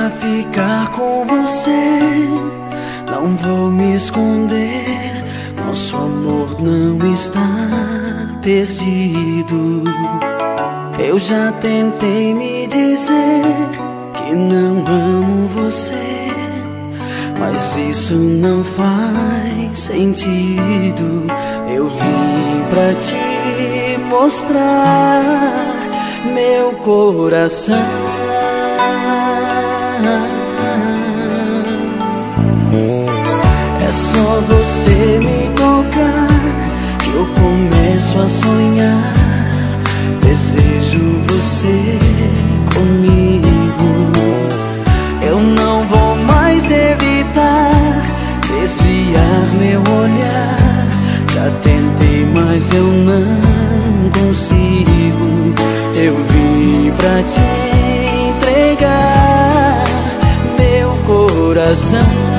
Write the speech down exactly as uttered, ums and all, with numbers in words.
pra ficar com você. Não vou me esconder, nosso amor não está perdido. Eu já tentei me dizer que não amo você, mas isso não faz sentido. Eu vim pra te mostrar meu coração. É só você me tocar que eu começo a sonhar. Desejo você comigo. Eu não vou mais evitar desviar meu olhar. Já tentei, mas eu não consigo. Eu vim pra te entregar meu coração.